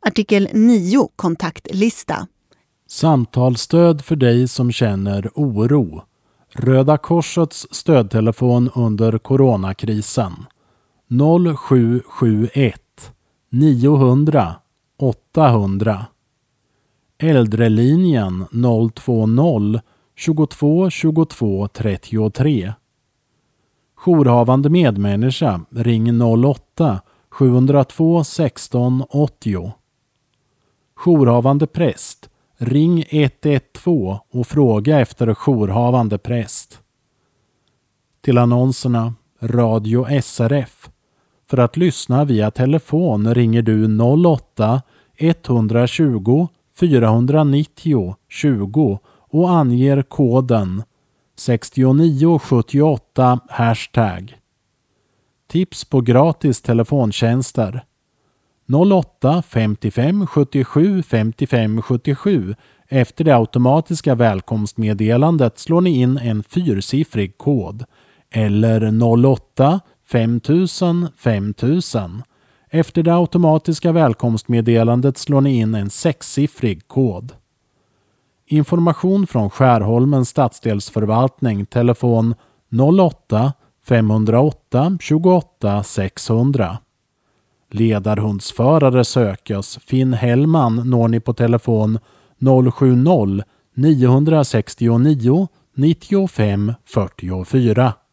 Artikel 9, kontaktlista. Samtalsstöd för dig som känner oro. Röda Korsets stödtelefon under coronakrisen. 0771 900 800. Äldrelinjen 020 22 22 33. Jourhavande medmänniska, ring 08 702 16 80. Jourhavande präst, ring 112 och fråga efter jourhavande präst. Till annonserna Radio SRF. För att lyssna via telefon ringer du 08 120 490 20 och anger koden 6978 hashtag. Tips på gratis telefontjänster 08 55 77 55 77. Efter det automatiska välkomstmeddelandet slår ni in en 4-siffrig kod eller 08 5000 5000. Efter det automatiska välkomstmeddelandet slår ni in en 6-siffrig kod. Information från Skärholmens stadsdelsförvaltning, telefon 08 508 28 600. Ledarhundsförare sökes. Finn Hellman når ni på telefon 070 969 95 44.